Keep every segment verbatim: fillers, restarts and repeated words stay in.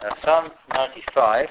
Uh, Psalm ninety-five,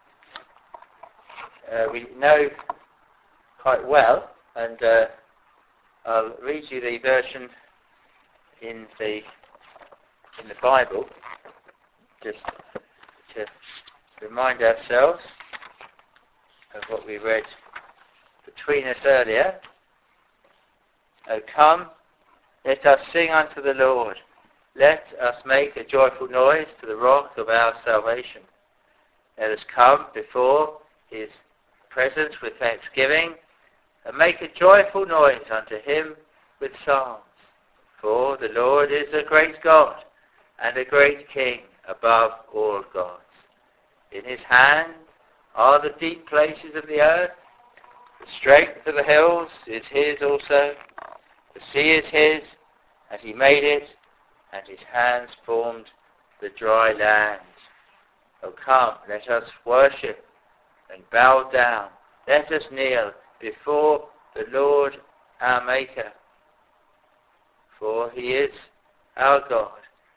uh, we know quite well, and uh, I'll read you the version in the in the Bible, just to remind ourselves of what we read between us earlier. O come, let us sing unto the Lord. Let us make a joyful noise to the rock of our salvation. Let us come before his presence with thanksgiving, and make a joyful noise unto him with psalms. For the Lord is a great God, and a great King above all gods. In his hand are the deep places of the earth. The strength of the hills is his also. The sea is his, and he made it, and his hands formed the dry land. O come, let us worship and bow down. Let us kneel before the Lord our Maker. For he is our God,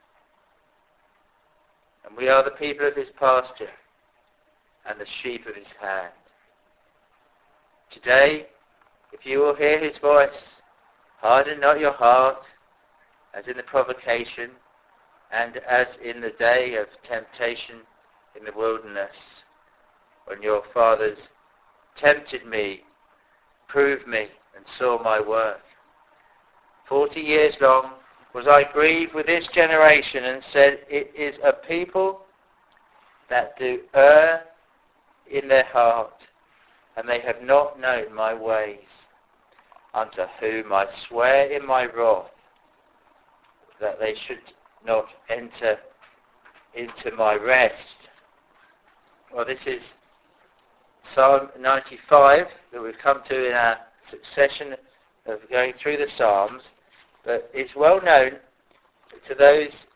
and we are the people of his pasture and the sheep of his hand. Today, if you will hear his voice, harden not your heart, as in the provocation, and as in the day of temptation in the wilderness, when your fathers tempted me, proved me, and saw my work. Forty years long was I grieved with this generation, and said, it is a people that do err in their heart, and they have not known my ways, unto whom I swear in my wrath, that they should not enter into my rest. Well, this is Psalm ninety-five that we've come to in our succession of going through the Psalms, but it's well known to those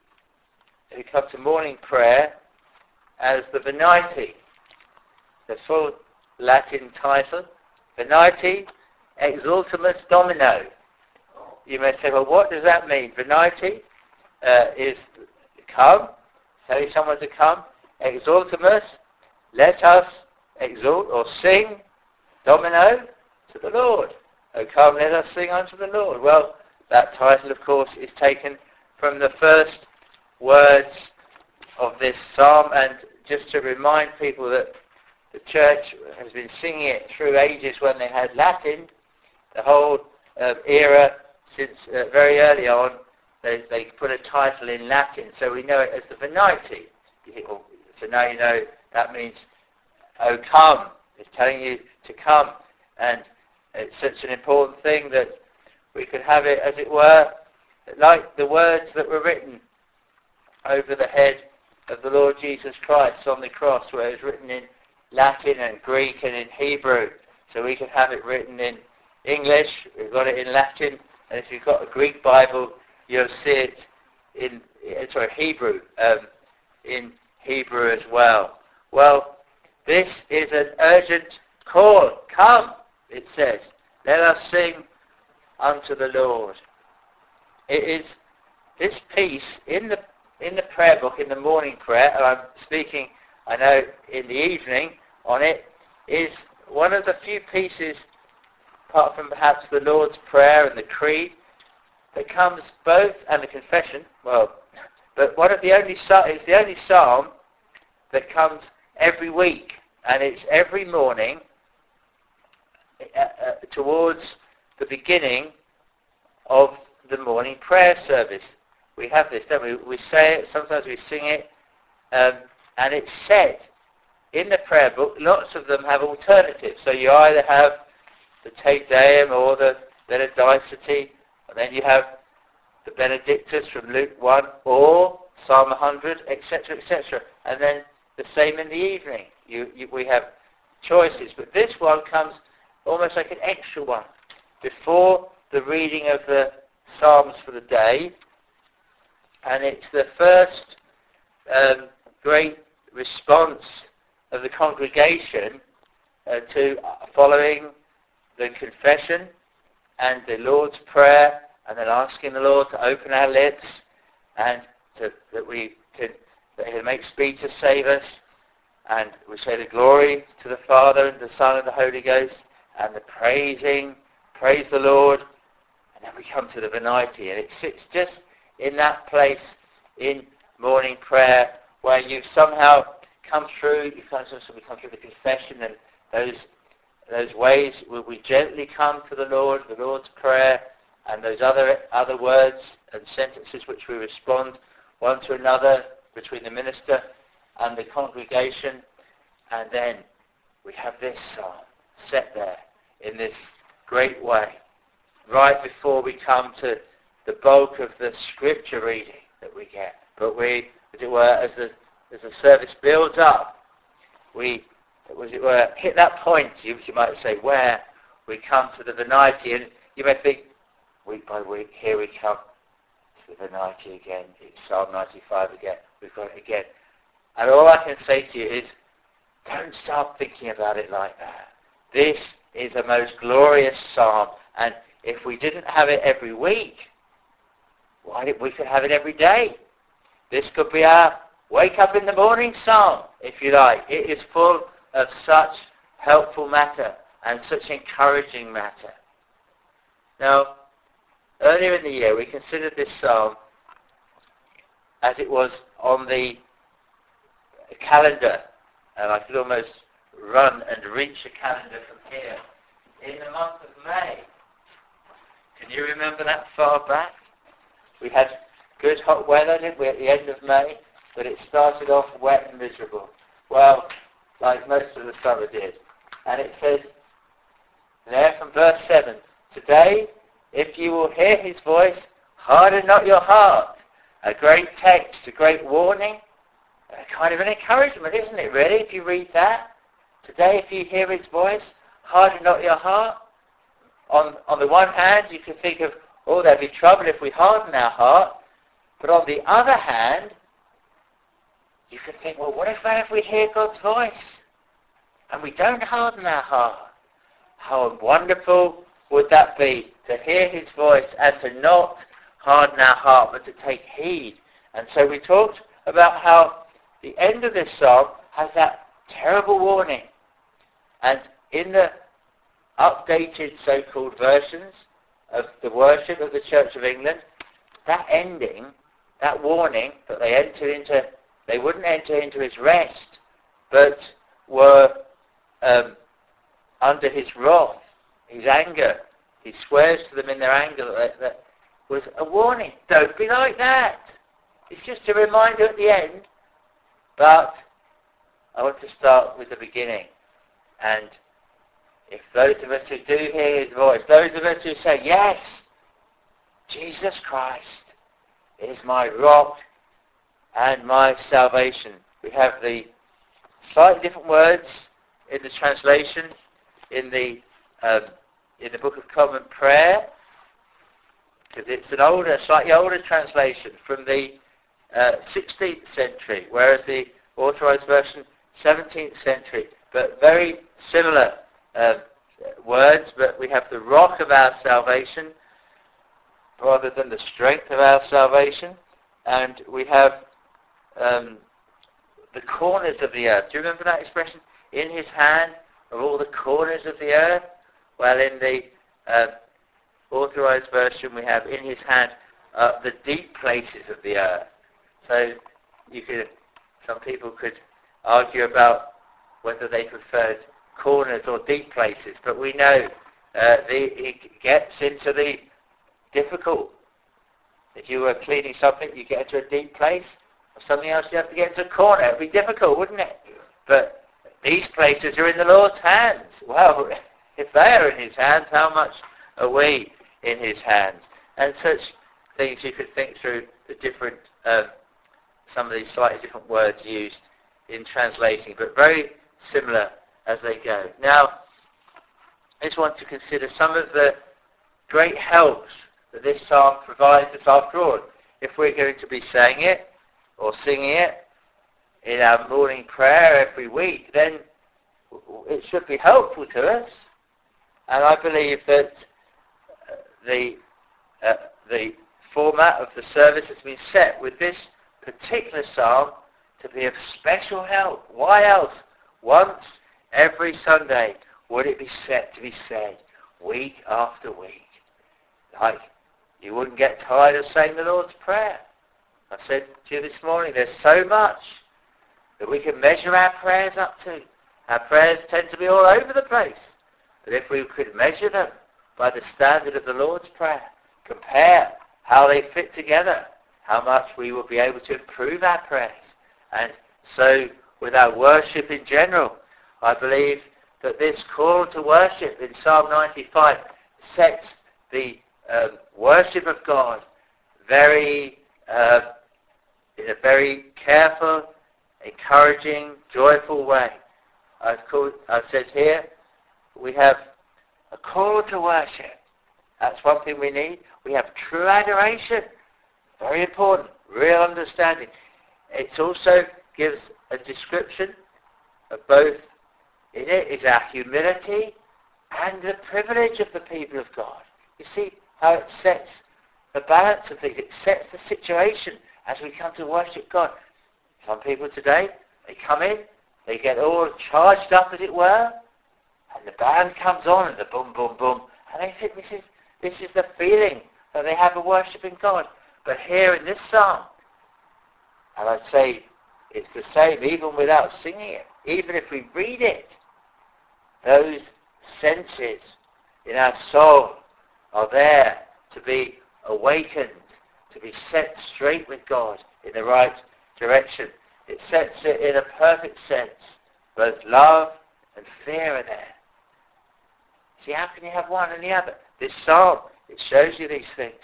who come to morning prayer as the Venite, the full Latin title, Venite Exultamus Domino. You may say, well, what does that mean? Venite uh, is come, telling someone to come. Exultamus, let us exult or sing, Domino, to the Lord. O come, let us sing unto the Lord. Well, that title, of course, is taken from the first words of this psalm, and just to remind people that the church has been singing it through ages when they had Latin, the whole uh, era since uh, very early on, they, they put a title in Latin, so we know it as the Venite. You think, well, so now you know that means, oh come, it's telling you to come, and it's such an important thing that we could have it, as it were, like the words that were written over the head of the Lord Jesus Christ on the cross, where it was written in Latin and Greek and in Hebrew. So we could have it written in English, we've got it in Latin, and if you've got a Greek Bible, you'll see it in, sorry, Hebrew, um, in Hebrew as well. Well, this is an urgent call. Come, it says, let us sing unto the Lord. It is this piece in the in the prayer book, in the morning prayer, and I'm speaking, I know, in the evening on it, is one of the few pieces, apart from perhaps the Lord's Prayer and the Creed, that comes both, and the Confession, well, but one of the only, it's the only psalm that comes every week, and it's every morning uh, uh, towards the beginning of the morning prayer service. We have this, don't we? We say it, sometimes we sing it, um, and it's said in the prayer book. Lots of them have alternatives. So you either have the Te Deum or the Benedicite, and then you have the Benedictus from Luke one, or Psalm one hundred, et cetera, et cetera. And then the same in the evening. You, you, we have choices, but this one comes almost like an extra one before the reading of the Psalms for the day, and it's the first um, great response of the congregation uh, to following the confession and the Lord's Prayer, and then asking the Lord to open our lips and to, that we can that he'll make speed to save us, and we say the glory to the Father and the Son and the Holy Ghost, and the praising, praise the Lord, and then we come to the Venite, and it sits just in that place in morning prayer where you've somehow come through, you've come, so we come through the confession and those those ways where we gently come to the Lord, the Lord's Prayer, and those other other words and sentences which we respond one to another between the minister and the congregation, and then we have this psalm set there in this great way, right before we come to the bulk of the scripture reading that we get. But we, as it were, as the as the service builds up, we, as it were, hit that point, you, you might say, where we come to the Venite, and you may think, week by week, here we come to the Venite again, it's Psalm ninety-five again, we've got it again. And all I can say to you is, don't start thinking about it like that. This is a most glorious psalm, and if we didn't have it every week, why did we could have it every day? This could be our wake up in the morning psalm, if you like. It is full of such helpful matter and such encouraging matter. Now, earlier in the year, we considered this psalm as it was on the calendar, and I could almost run and reach the calendar from here, in the month of May. Can you remember that far back? We had good hot weather, didn't we, at the end of May, but it started off wet and miserable. Well, like most of the summer did. And it says there from verse seven, today, if you will hear his voice, harden not your heart. A great text, a great warning, a kind of an encouragement, isn't it, really, if you read that? Today, if you hear his voice, harden not your heart. On, on the one hand, you can think of, oh, there'll be trouble if we harden our heart. But on the other hand, you can think, well, what if, if we hear God's voice and we don't harden our heart? How wonderful would that be to hear his voice and to not harden our heart, but to take heed. And so we talked about how the end of this psalm has that terrible warning. And in the updated so-called versions of the worship of the Church of England, that ending, that warning that they entered into, they wouldn't enter into his rest, but were um, under his wrath, his anger. He swears to them in their anger that, that was a warning. Don't be like that. It's just a reminder at the end. But I want to start with the beginning. And if those of us who do hear his voice, those of us who say, yes, Jesus Christ is my rock and my salvation. We have the slightly different words in the translation in the um, in the Book of Common Prayer, because it's an older, slightly older translation from the uh, sixteenth century, whereas the Authorized Version seventeenth century, but very similar uh, words. But we have the rock of our salvation rather than the strength of our salvation, and we have um, the corners of the earth. Do you remember that expression? In his hand are all the corners of the earth. Well, in the uh, Authorized Version, we have in his hand uh, the deep places of the earth. So you could, some people could argue about whether they preferred corners or deep places, but we know uh, the, it gets into the difficult. If you were cleaning something, you get into a deep place. Or something else, you have to get into a corner. It would be difficult, wouldn't it? But these places are in the Lord's hands. Well, if they are in his hands, how much are we in his hands? And such things you could think through the different, um, some of these slightly different words used in translating, but very similar as they go. Now, I just want to consider some of the great helps that this psalm provides us after all. If we're going to be saying it or singing it in our morning prayer every week, then it should be helpful to us. And I believe that uh, the uh, the format of the service has been set with this particular psalm to be of special help. Why else? Once every Sunday would it be set to be said, week after week. Like, you wouldn't get tired of saying the Lord's Prayer. I said to you this morning, there's so much that we can measure our prayers up to. Our prayers tend to be all over the place. But if we could measure them by the standard of the Lord's Prayer, compare how they fit together, how much we will be able to improve our prayers. And so with our worship in general, I believe that this call to worship in Psalm ninety-five sets the um, worship of God very uh, in a very careful, encouraging, joyful way. I've, called, I've said here, we have a call to worship. That's one thing we need. We have true adoration. Very important. Real understanding. It also gives a description of both. In it is our humility and the privilege of the people of God. You see how it sets the balance of things. It sets the situation as we come to worship God. Some people today, they come in, they get all charged up, as it were, and the band comes on, and the boom, boom, boom, and they think this is this is the feeling that they have of worshiping God. But here in this psalm, and I'd say it's the same even without singing it, even if we read it, those senses in our soul are there to be awakened, to be set straight with God in the right direction. It sets it in a perfect sense. Both love and fear are there. See, how can you have one and the other? This psalm, it shows you these things.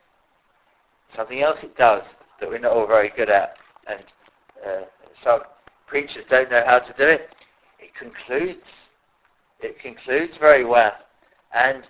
Something else it does that we're not all very good at, and uh, some preachers don't know how to do it. It concludes. It concludes very well. And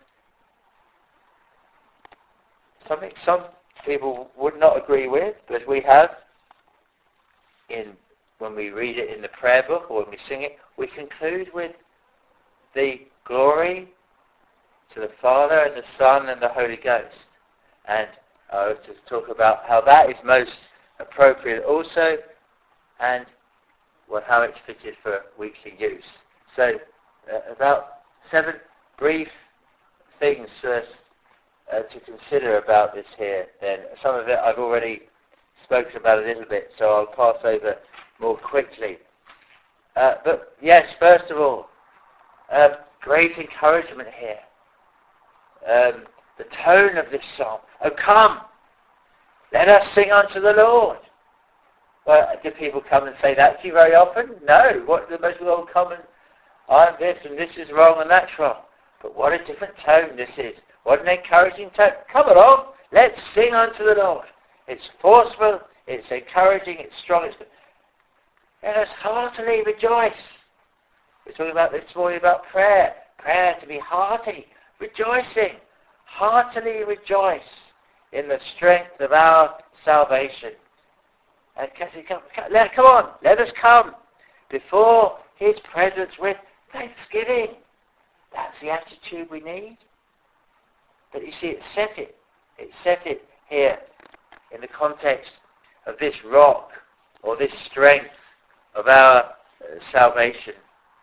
something some people would not agree with, but we have, in when we read it in the prayer book or when we sing it, we conclude with the glory to the Father and the Son and the Holy Ghost. And I'll just talk about how that is most appropriate also, and well, how it's fitted for weekly use. So uh, about seven brief things first uh, to consider about this here. Then some of it I've already spoken about a little bit, so I'll pass over more quickly. Uh, but yes, first of all, uh, great encouragement here. Um, the tone of this song. Oh, come, let us sing unto the Lord. Well, do people come and say that to you very often? No. What the most people come and I'm this and this is wrong and that's wrong. But what a different tone this is. What an encouraging tone. Come along, let's sing unto the Lord. It's forceful, it's encouraging, it's strong. It's... Let us heartily rejoice. We're talking about this morning about prayer. Prayer to be hearty, rejoicing. Heartily rejoice in the strength of our salvation. And come, come, come on, let us come before his presence with thanksgiving. That's the attitude we need. But you see, it set it. It set it here in the context of this rock or this strength of our uh, salvation.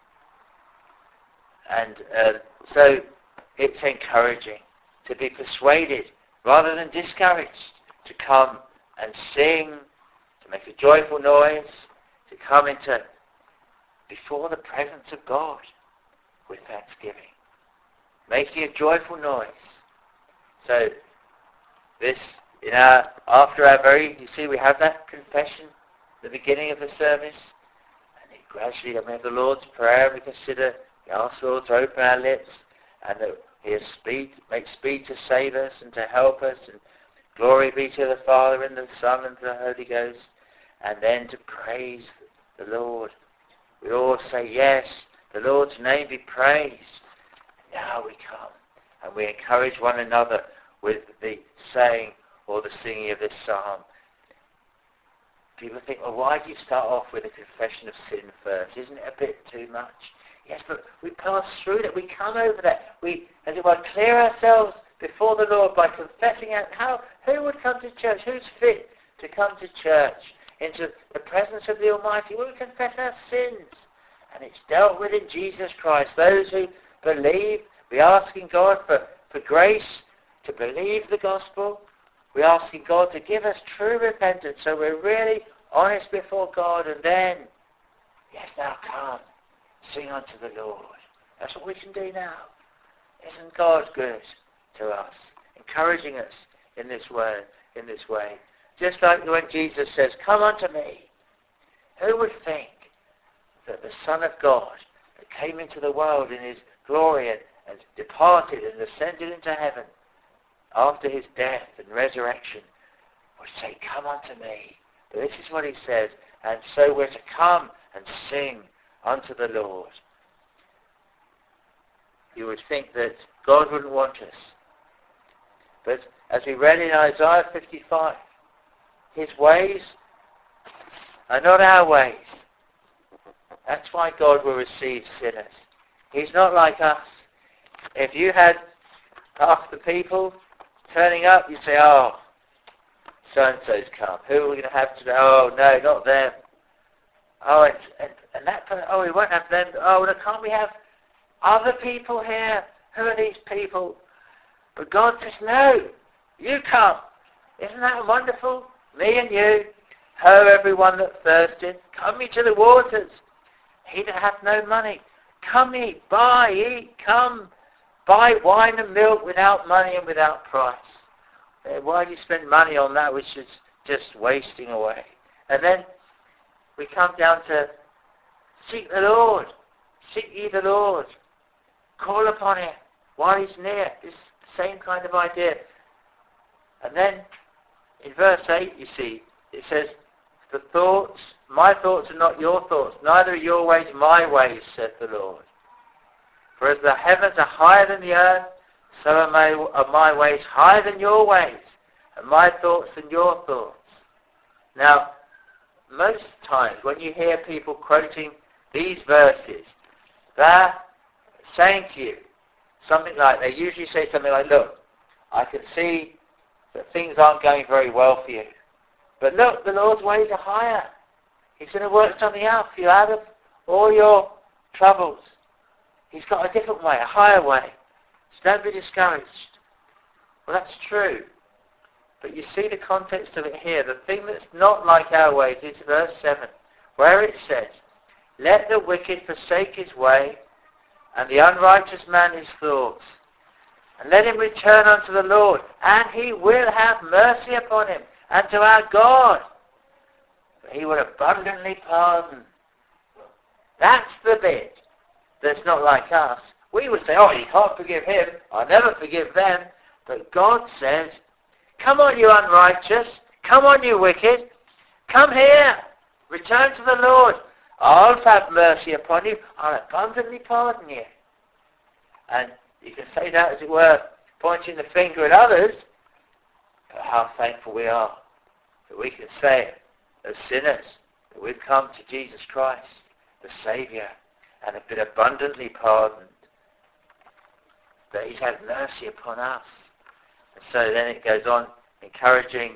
And uh, so it's encouraging to be persuaded rather than discouraged to come and sing, to make a joyful noise, to come into before the presence of God with thanksgiving, making a joyful noise. So this, in our after our very, you see, we have that confession at the beginning of the service, and it gradually, I mean, the Lord's Prayer, we consider, we ask the Lord to open our lips, and that He has speed, make speed to save us and to help us, and glory be to the Father and the Son and to the Holy Ghost, and then to praise the Lord. We all say, yes, the Lord's name be praised. Now we come and we encourage one another with the saying or the singing of this psalm. People think, well, why do you start off with a confession of sin first? Isn't it a bit too much? Yes, but we pass through that. We come over that. We, as it were, clear ourselves before the Lord by confessing out. How? Who would come to church? Who's fit to come to church into the presence of the Almighty, where we confess our sins. And it's dealt with in Jesus Christ. Those who believe, we're asking God for, for grace to believe the gospel. We're asking God to give us true repentance so we're really honest before God. And then, yes, now come, sing unto the Lord. That's what we can do now. Isn't God good to us, encouraging us in this way, in this way? Just like when Jesus says, come unto me. Who would think that the Son of God that came into the world in his glory and, and departed and ascended into heaven after his death and resurrection would say, come unto me? But this is what he says, and so we're to come and sing unto the Lord. You would think that God wouldn't want us. But as we read in Isaiah fifty-five, his ways are not our ways. That's why God will receive sinners. He's not like us. If you had half the people turning up, you'd say, oh, so-and-so's come. Who are we going to have today? Oh, no, not them. Oh, and, and, and that person, oh, we won't have them. Oh, no, can't we have other people here? Who are these people? But God says, no, you come. Isn't that wonderful? Me and you. Ho, everyone that thirsteth, come ye to the waters. He that hath no money, come ye, buy, eat, come, buy wine and milk without money and without price. Uh, why do you spend money on that which is just wasting away? And then we come down to seek the Lord. Seek ye the Lord. Call upon him while he's near. This same kind of idea. And then in verse eight, you see, it says, the thoughts, my thoughts are not your thoughts, neither are your ways my ways, saith the Lord. For as the heavens are higher than the earth, so are my, are my ways higher than your ways, and my thoughts than your thoughts. Now, most times when you hear people quoting these verses, they're saying to you something like, they usually say something like, look, I can see that things aren't going very well for you. But look, the Lord's ways are higher. He's going to work something out for you out of all your troubles. He's got a different way, a higher way. So don't be discouraged. Well, that's true. But you see the context of it here. The thing that's not like our ways is verse seven, where it says, let the wicked forsake his way, and the unrighteous man his thoughts. And let him return unto the Lord, and he will have mercy upon him, and to our God, for he will abundantly pardon. That's the bit that's not like us. We would say, oh, you can't forgive him, I'll never forgive them. But God says, come on, you unrighteous, come on, you wicked, come here, return to the Lord. I'll have mercy upon you, I'll abundantly pardon you. And you can say that, as it were, pointing the finger at others, but how thankful we are that we can say it as sinners, that we've come to Jesus Christ, the Saviour, and have been abundantly pardoned, that he's had mercy upon us. And so then it goes on encouraging,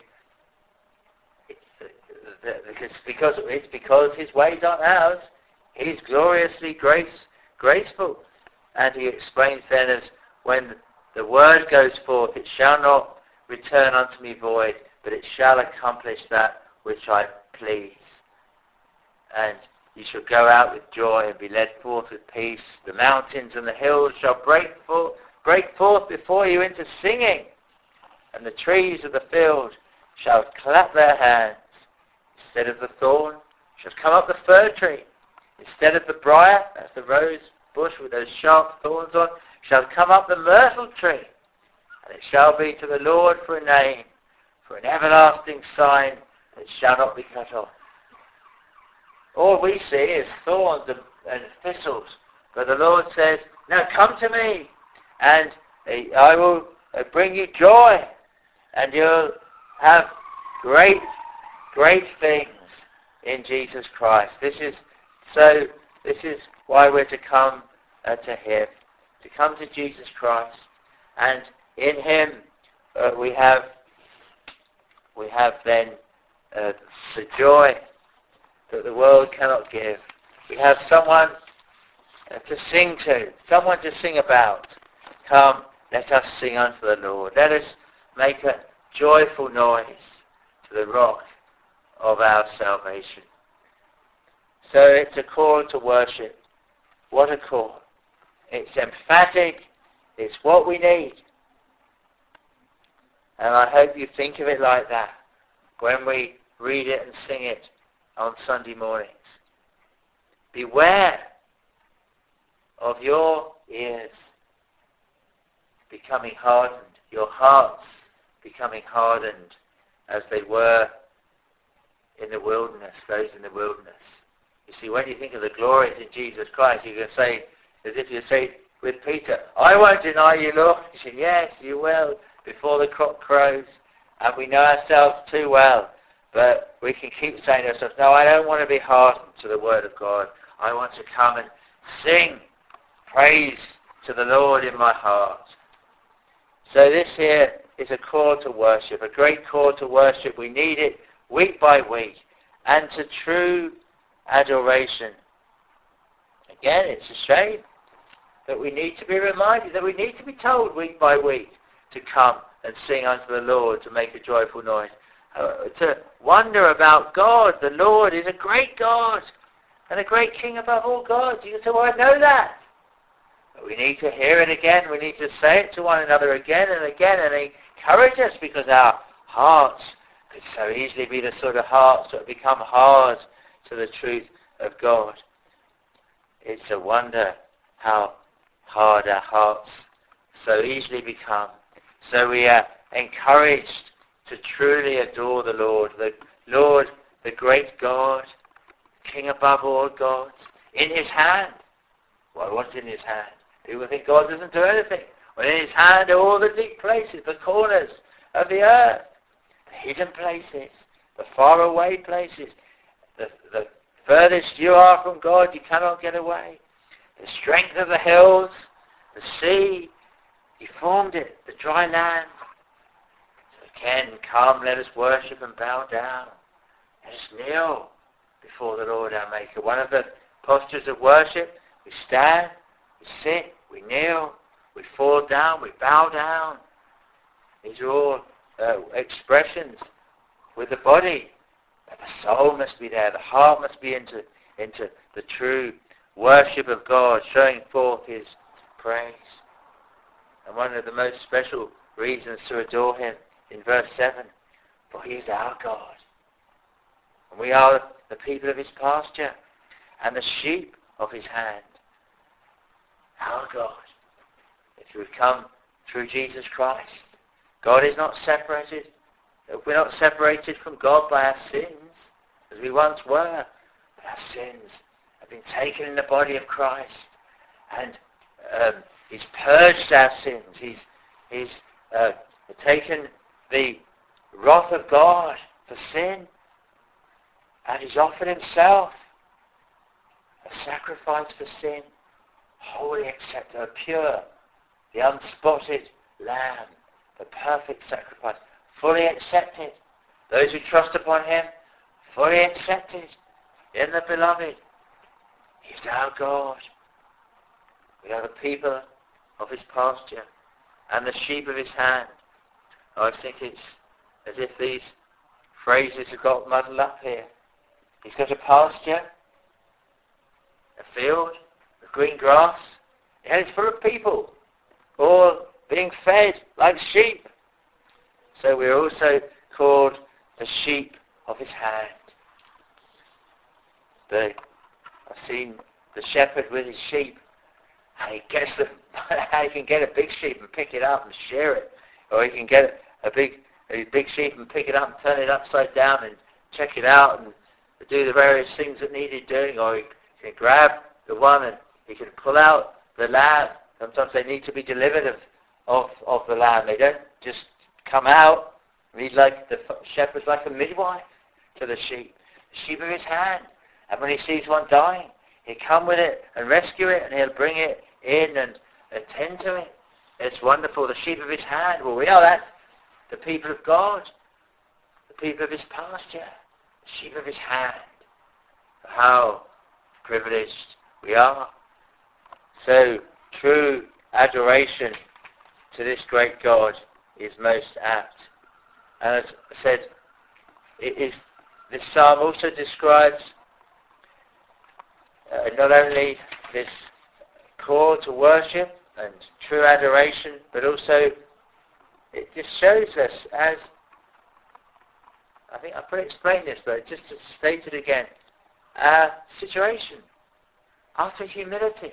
because, because it's because his ways aren't ours. He's gloriously grace, graceful. And he explains then, as when the word goes forth, it shall not return unto me void, but it shall accomplish that which I please. And you shall go out with joy and be led forth with peace. The mountains and the hills shall break forth, break forth before you into singing, and the trees of the field shall clap their hands. Instead of the thorn shall come up the fir tree. Instead of the briar, that's the rose bush with those sharp thorns on, shall come up the myrtle tree. And it shall be to the Lord for a name, for an everlasting sign that shall not be cut off. All we see is thorns and, and thistles. But the Lord says, now come to me, and I will bring you joy, and you'll have great, great things in Jesus Christ. This is so. This is why we're to come uh, to him, to come to Jesus Christ, and in him uh, we have we have then uh, the joy that the world cannot give. We have someone uh, to sing to, someone to sing about. Come, let us sing unto the Lord. Let us make a joyful noise to the rock of our salvation. So it's a call to worship. What a call. It's emphatic. It's what we need. And I hope you think of it like that when we read it and sing it on Sunday mornings. Beware of your ears becoming hardened, your hearts becoming hardened as they were in the wilderness, those in the wilderness. You see, when you think of the glories in Jesus Christ, you can say, as if you say with Peter, I won't deny you, Lord. He said, yes, you will, before the cock crows. And we know ourselves too well, but we can keep saying to ourselves, no, I don't want to be hardened to the Word of God. I want to come and sing praise to the Lord in my heart. So this here is a call to worship, a great call to worship. We need it week by week, and to true adoration. Again, it's a shame that we need to be reminded, that we need to be told week by week to come and sing unto the Lord, to make a joyful noise, uh, to wonder about God. The Lord is a great God and a great King above all gods. You can say, well, I know that. But we need to hear it again. We need to say it to one another again and again and encourage us, because our hearts could so easily be the sort of hearts that become hard to the truth of God. It's a wonder how hard our hearts so easily become. So we are encouraged to truly adore the Lord, the Lord, the great God, King above all gods, in his hand. Well, what's in his hand? People think God doesn't do anything. Well, in his hand are all the deep places, the corners of the earth, the hidden places, the faraway places, the, the furthest you are from God, you cannot get away. The strength of the hills, the sea, he formed it, the dry land. So again, come, let us worship and bow down. Let us kneel before the Lord our Maker. One of the postures of worship, we stand, we sit, we kneel, we fall down, we bow down. These are all uh, expressions with the body. But the soul must be there, the heart must be into, into the true worship of God, showing forth his praise. And one of the most special reasons to adore him in verse seven, for he is our God. And we are the people of his pasture and the sheep of his hand. Our God. If we come through Jesus Christ, God is not separated. We're not separated from God by our sins, as we once were. But our sins have been taken in the body of Christ, and um, he's purged our sins. He's, he's uh, taken the wrath of God for sin, and he's offered himself a sacrifice for sin, wholly accepted, pure, the unspotted lamb, the perfect sacrifice, fully accepted. Those who trust upon him, fully accepted in the beloved. He's our God. We are the people of his pasture and the sheep of his hand. I think it's as if these phrases have got muddled up here. He's got a pasture, a field of green grass, and it's full of people, all being fed like sheep. So we're also called the sheep of his hand. The, I've seen the shepherd with his sheep, and he gets them. He can get a big sheep and pick it up and share it, or he can get a big a big sheep and pick it up and turn it upside down and check it out and do the various things that needed doing, or he can grab the one and he can pull out the lamb. Sometimes they need to be delivered of of, of the lamb. They don't just come out. He's like the shepherd's like a midwife to the sheep, the sheep of his hand. And when he sees one dying, he'll come with it and rescue it, and he'll bring it in and attend to it. It's wonderful. The sheep of his hand. Well, we are that. The people of God. The people of his pasture. sheep of his hand. How privileged we are. So true adoration to this great God is most apt. And as I said, it is, this psalm also describes uh, not only this call to worship and true adoration, but also it just shows us, as I think I've probably explained this, but just to state it again, our situation, utter humility.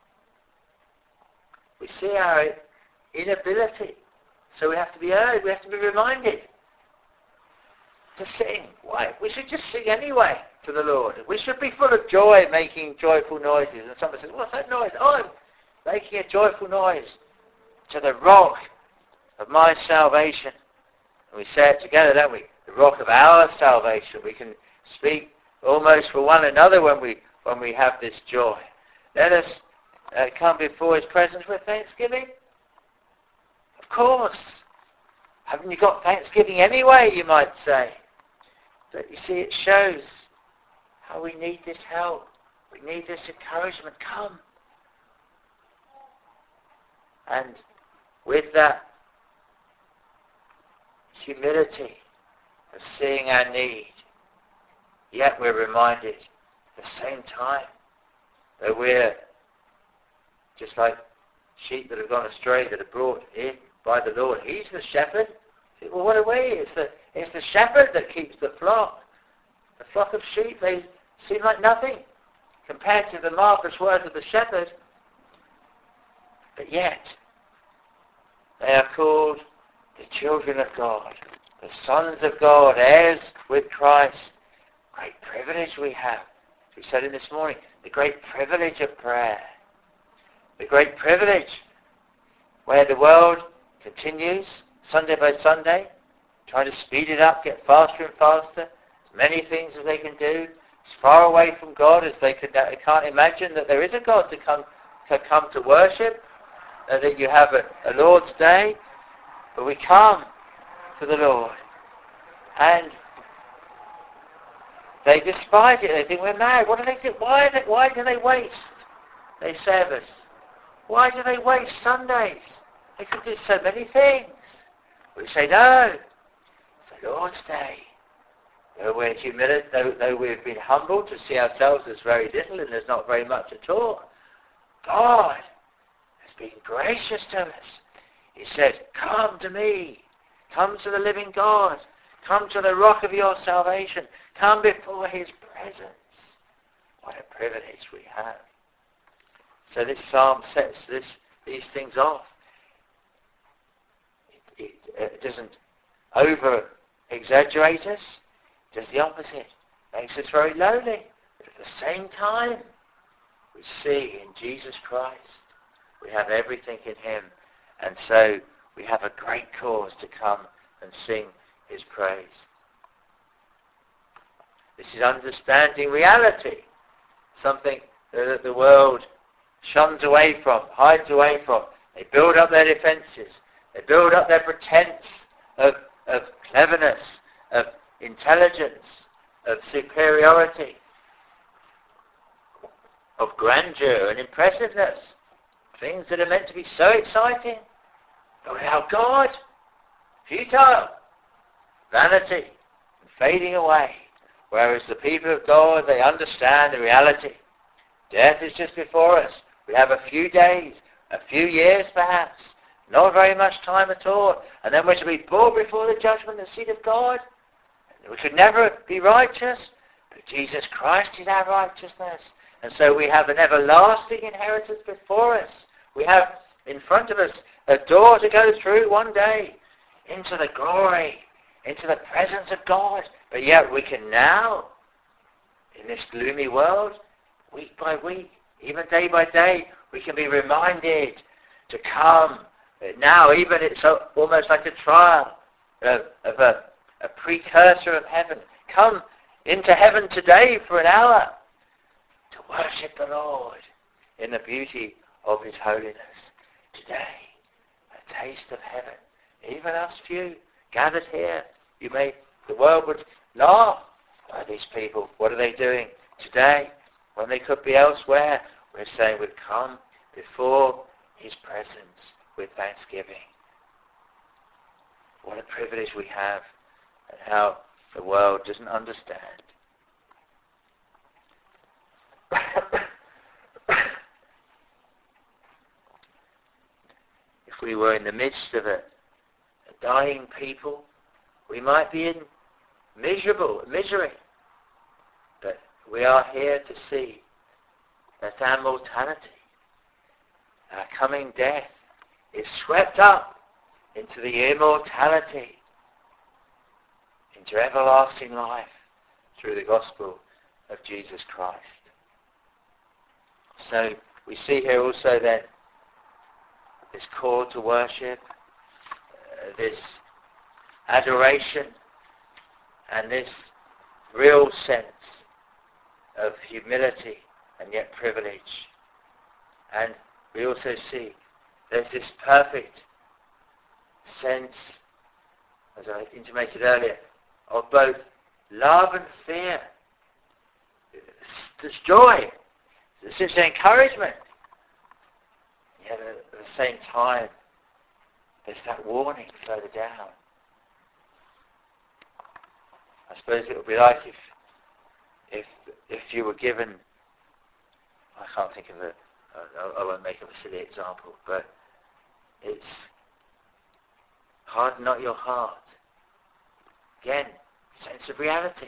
We see our inability, so we have to be urged, we have to be reminded to sing. Why? We should just sing anyway to the Lord. We should be full of joy, making joyful noises. And someone says, what's that noise? Oh, I'm making a joyful noise to the rock of my salvation. And we say it together, don't we? The rock of our salvation. We can speak almost for one another when we when we have this joy. Let us uh, come before his presence with thanksgiving. Of course. Haven't you got thanksgiving anyway, you might say. But you see, it shows how we need this help. We need this encouragement. Come. And with that humility of seeing our need, yet we're reminded at the same time that we're just like sheep that have gone astray, that are brought in by the Lord. He's the shepherd. Well, what a way! It's the, it's the shepherd that keeps the flock. The flock of sheep, they seem like nothing compared to the marvelous work of the shepherd. But yet, they are called the children of God, the sons of God, heirs with Christ. Great privilege we have. As we said in this morning, the great privilege of prayer. The great privilege where the world continues Sunday by Sunday, trying to speed it up, get faster and faster, as many things as they can do, as far away from God as they could. They can't imagine that there is a God to come to come to worship, uh, that you have a, a Lord's Day, but we come to the Lord, and they despise it. They think we're mad. What do they do? Why? They, why do they waste? They say of us, why do they waste Sundays? They could do so many things. We say, no, it's the Lord's Day. Though we're humility, though, though we've been humbled to see ourselves as very little and there's not very much at all, God has been gracious to us. He said, come to me. Come to the living God. Come to the rock of your salvation. Come before his presence. What a privilege we have. So this psalm sets this, these things off. It, it doesn't over-exaggerate us. It does the opposite. It makes us very lowly. But at the same time, we see in Jesus Christ, we have everything in him. And so we have a great cause to come and sing his praise. This is understanding reality. Something that the world shuns away from, hides away from. They build up their defenses. They build up their pretense of, of cleverness, of intelligence, of superiority, of grandeur and impressiveness. Things that are meant to be so exciting, but without God, futile, vanity, and fading away. Whereas the people of God, they understand the reality. Death is just before us. We have a few days, a few years perhaps, not very much time at all. And then we shall be brought before the judgment and seat of God. We could never be righteous, but Jesus Christ is our righteousness. And so we have an everlasting inheritance before us. We have in front of us a door to go through one day into the glory, into the presence of God. But yet we can now, in this gloomy world, week by week, even day by day, we can be reminded to come. Now, even it's almost like a trial of, of a, a precursor of heaven. Come into heaven today for an hour to worship the Lord in the beauty of his holiness. Today, a taste of heaven. Even us few gathered here, you may, the world would laugh by these people. What are they doing today when they could be elsewhere? We're saying we've come before his presence with thanksgiving. What a privilege we have, and how the world doesn't understand. If we were in the midst of a, a dying people, we might be in miserable misery. But we are here to see that our mortality, our coming death, is swept up into the immortality, into everlasting life through the gospel of Jesus Christ. So we see here also then this call to worship, uh, this adoration, and this real sense of humility and yet privilege. And we also see there's this perfect sense, as I intimated earlier, of both love and fear. There's joy, there's encouragement. Yet at the same time, there's that warning further down. I suppose it would be like if, if, if you were given, I can't think of a, I, I won't make up a silly example, but it's harden not your heart. Again, sense of reality.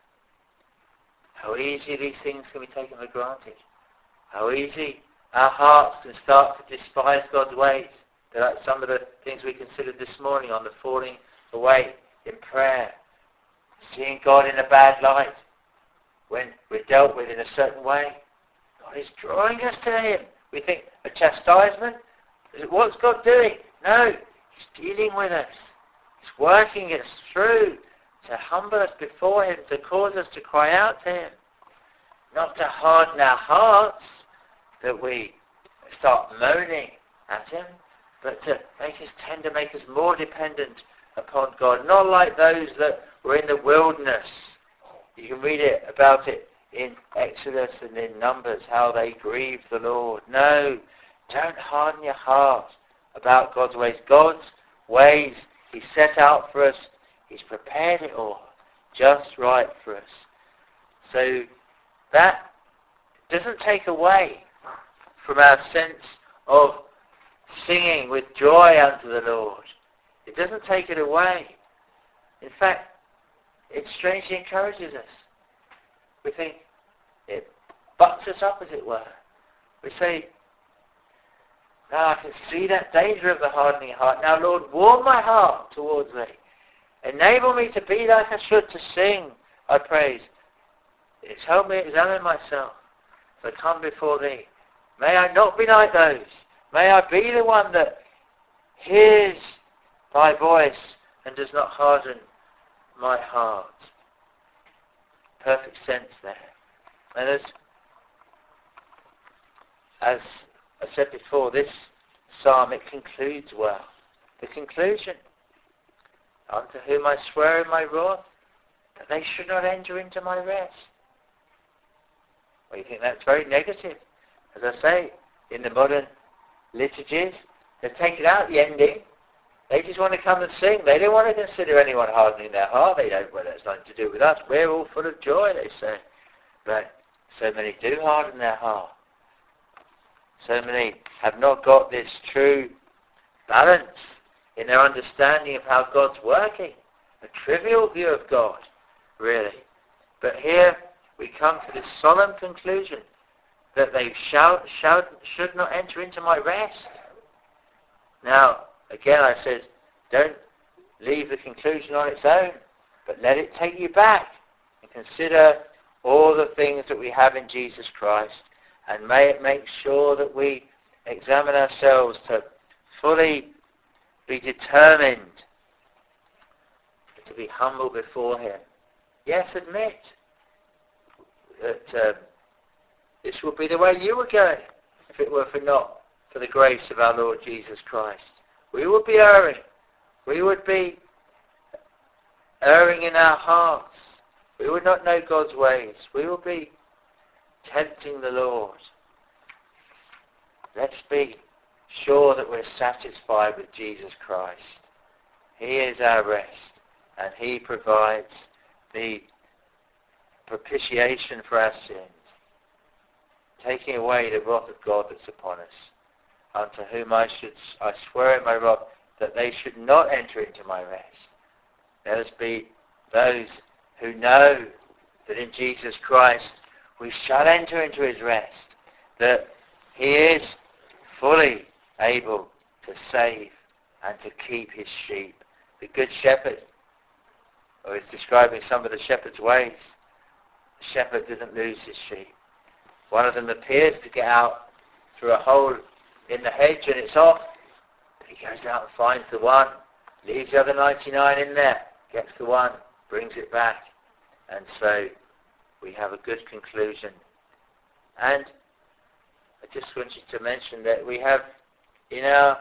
How easy these things can be taken for granted. How easy our hearts can start to despise God's ways. They're like some of the things we considered this morning on the falling away in prayer. Seeing God in a bad light when we're dealt with in a certain way. God is drawing us to him. We think a chastisement? What's God doing? No, he's dealing with us. He's working us through to humble us before him, to cause us to cry out to him. Not to harden our hearts, that we start moaning at him, but to make us tender, make us more dependent upon God. Not like those that were in the wilderness. You can read it about it in Exodus and in Numbers, how they grieved the Lord. No, don't harden your heart about God's ways. God's ways he set out for us. He's prepared it all just right for us. So that doesn't take away from our sense of singing with joy unto the Lord. It doesn't take it away. In fact, it strangely encourages us. We think it bucks us up, as it were. We say, now I can see that danger of the hardening heart. Now, Lord, warm my heart towards thee. Enable me to be like I should, to sing thy praise. It's helped me examine myself as I come before thee. May I not be like those. May I be the one that hears thy voice and does not harden my heart. Perfect sense there. And as, as I said before, this psalm, it concludes well. The conclusion, unto whom I swear in my wrath, that they should not enter into my rest. Well, you think that's very negative. As I say, in the modern liturgies, they've taken out the ending. They just want to come and sing. They don't want to consider anyone hardening their heart. They don't, well, that's nothing to do with us. We're all full of joy, they say. But so many do harden their heart. So many have not got this true balance in their understanding of how God's working. A trivial view of God, really. But here we come to this solemn conclusion that they shall, shall, should not enter into my rest. Now, again I said, don't leave the conclusion on its own, but let it take you back and consider all the things that we have in Jesus Christ, and may it make sure that we examine ourselves to fully be determined to be humble before him. Yes, admit that uh, this would be the way you would go if it were for not for the grace of our Lord Jesus Christ. We would be erring. We would be erring in our hearts. We will not know God's ways. We will be tempting the Lord. Let's be sure that we're satisfied with Jesus Christ. He is our rest, and he provides the propitiation for our sins, taking away the wrath of God that's upon us, unto whom I should I swear in my wrath that they should not enter into my rest. Let us be those who know that in Jesus Christ we shall enter into his rest, that he is fully able to save and to keep his sheep. The good shepherd, or is describing some of the shepherd's ways. The shepherd doesn't lose his sheep. One of them appears to get out through a hole in the hedge and it's off. But he goes out and finds the one, leaves the other ninety-nine in there, gets the one, brings it back. And so we have a good conclusion. And I just want you to mention that we have in our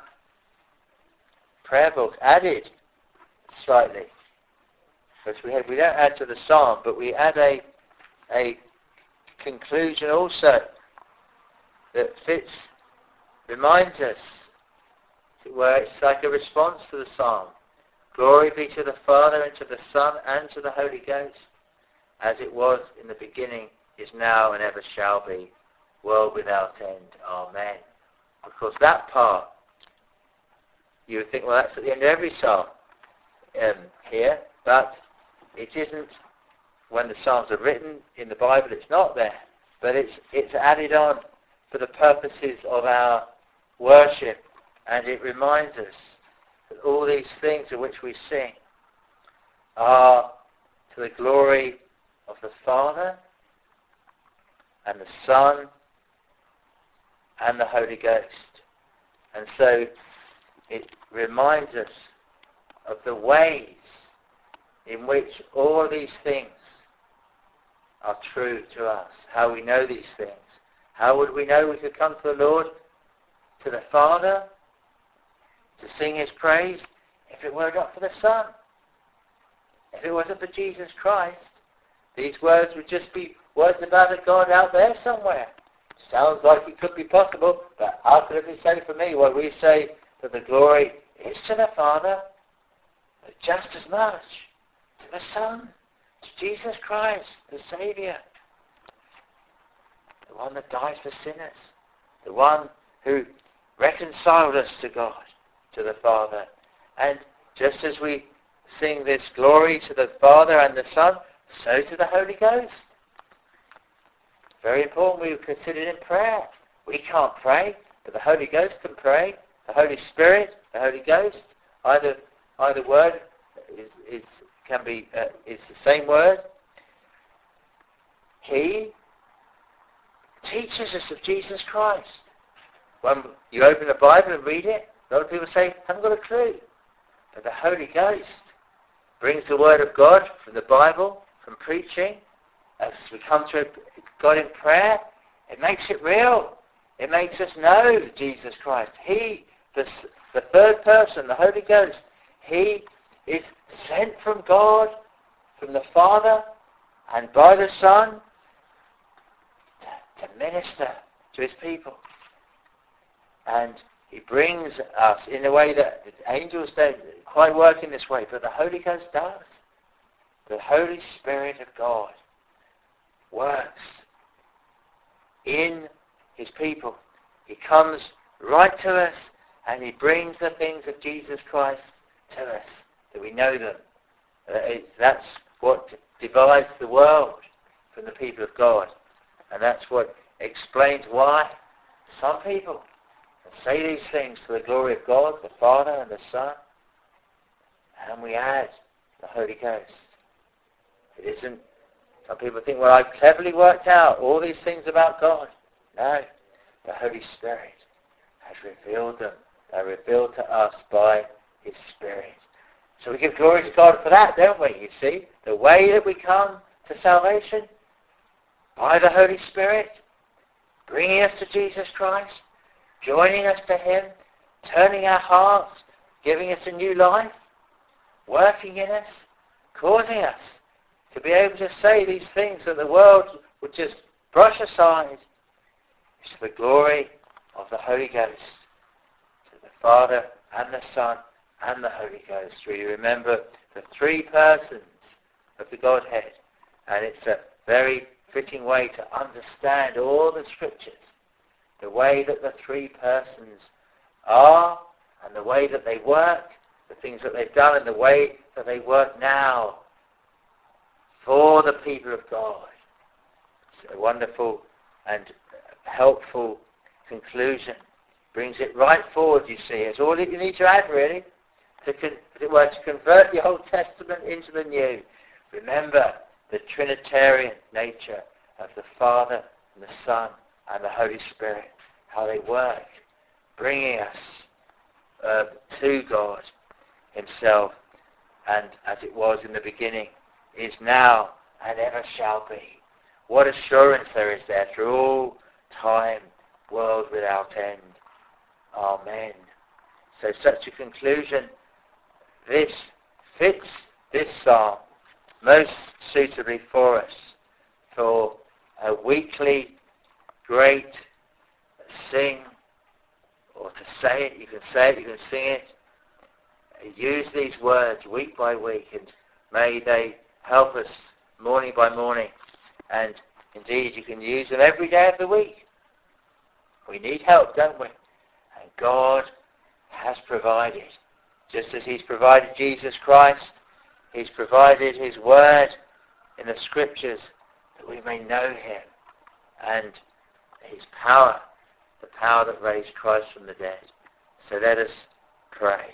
prayer book added slightly. Because we, have, we don't add to the psalm, but we add a, a conclusion also that fits, reminds us, where it's like a response to the psalm. Glory be to the Father, and to the Son, and to the Holy Ghost, as it was in the beginning, is now, and ever shall be, world without end. Amen. Of course, that part, you would think, well, that's at the end of every psalm um, here, but it isn't. When the psalms are written in the Bible, it's not there, but it's it's added on for the purposes of our worship, and it reminds us that all these things of which we sing are to the glory of the Father and the Son and the Holy Ghost. And so it reminds us of the ways in which all these things are true to us, how we know these things. How would we know we could come to the Lord, to the Father, to sing his praise, if it were not for the Son? If it wasn't for Jesus Christ, these words would just be words about a God out there somewhere. Sounds like it could be possible, but how could it be said for me? Well, we say that the glory is to the Father, but just as much to the Son, to Jesus Christ, the Saviour, the one that died for sinners, the one who reconciled us to God, to the Father. And just as we sing this glory to the Father and the Son, so to the Holy Ghost. Very important we consider it in prayer. We can't pray, but the Holy Ghost can pray. The Holy Spirit, the Holy Ghost, either either word is is can be uh, is the same word. He teaches us of Jesus Christ. When you open the Bible and read it, a lot of people say, haven't got a clue. But the Holy Ghost brings the Word of God from the Bible, from preaching. As we come to God in prayer, it makes it real. It makes us know Jesus Christ. He, the, the third person, the Holy Ghost, he is sent from God, from the Father, and by the Son to, to minister to his people. And he brings us in a way that angels don't quite work in this way, but the Holy Ghost does. The Holy Spirit of God works in his people. He comes right to us and he brings the things of Jesus Christ to us, that we know them. Uh, it's, that's what divides the world from the people of God. And that's what explains why some people say these things to the glory of God, the Father and the Son, and we add the Holy Ghost. It isn't, some people think, well, I've cleverly worked out all these things about God. No, the Holy Spirit has revealed them. They're revealed to us by his Spirit. So we give glory to God for that, don't we? You see, the way that we come to salvation, by the Holy Spirit, bringing us to Jesus Christ, joining us to him, turning our hearts, giving us a new life, working in us, causing us to be able to say these things that the world would just brush aside. It's the glory of the Holy Ghost, to the Father and the Son and the Holy Ghost. We remember the three persons of the Godhead, and it's a very fitting way to understand all the Scriptures, the way that the three persons are and the way that they work, the things that they've done and the way that they work now for the people of God. It's a wonderful and helpful conclusion. Brings it right forward, you see. It's all that you need to add, really, to, con- as it were, to convert the Old Testament into the New. Remember the Trinitarian nature of the Father and the Son and the Holy Spirit, how they work, bringing us uh, to God himself, and as it was in the beginning, is now, and ever shall be. What assurance there is there through all time, world without end. Amen. So such a conclusion, this fits this psalm most suitably for us, for a weekly great sing, or to say it, you can say it, you can sing it. Use these words week by week, and may they help us morning by morning. And indeed, you can use them every day of the week. We need help, don't we? And God has provided. Just as he's provided Jesus Christ, he's provided his word in the Scriptures that we may know him and his power, the power that raised Christ from the dead. So let us pray.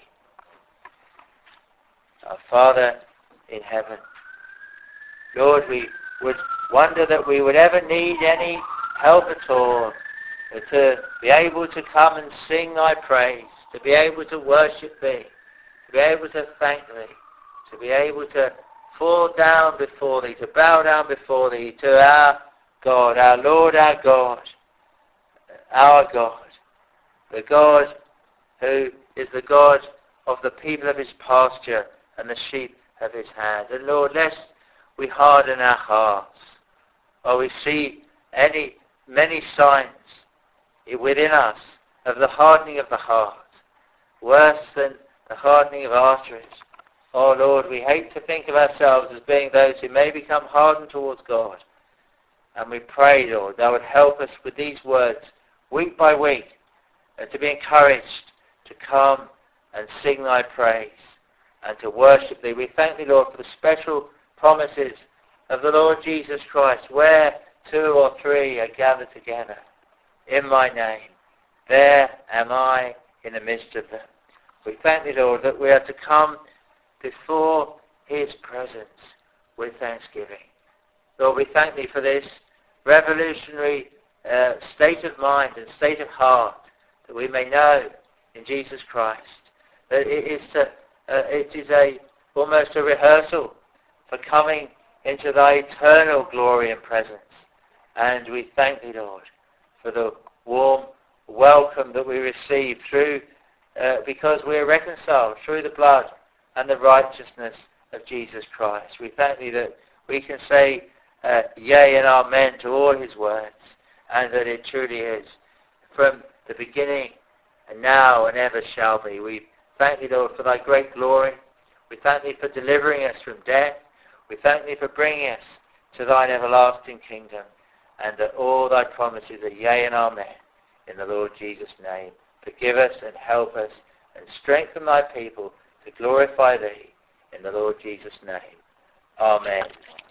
Our Father in heaven, Lord, we would wonder that we would ever need any help at all, to be able to come and sing thy praise, to be able to worship thee, to be able to thank thee, to be able to fall down before thee, to bow down before thee, to our God, our Lord, our God, our God, the God who is the God of the people of his pasture and the sheep of his hand. And Lord, lest we harden our hearts, or we see any many signs within us of the hardening of the heart, worse than the hardening of arteries. Oh Lord, we hate to think of ourselves as being those who may become hardened towards God. And we pray, Lord, thou would help us with these words week by week, and to be encouraged to come and sing thy praise and to worship thee. We thank thee, Lord, for the special promises of the Lord Jesus Christ, where two or three are gathered together in my name, there am I in the midst of them. We thank thee, Lord, that we are to come before his presence with thanksgiving. Lord, we thank thee for this revolutionary uh, state of mind and state of heart that we may know in Jesus Christ, that it is a, uh, it is a almost a rehearsal for coming into thy eternal glory and presence. And we thank thee, Lord, for the warm welcome that we receive through, uh, because we are reconciled through the blood and the righteousness of Jesus Christ. We thank thee that we can say uh, yea and amen to all his words, and that it truly is from the beginning and now and ever shall be. We thank thee, Lord, for thy great glory. We thank thee for delivering us from death. We thank thee for bringing us to thine everlasting kingdom, and that all thy promises are yea and amen. In the Lord Jesus' name, forgive us and help us and strengthen thy people to glorify thee. In the Lord Jesus' name, amen.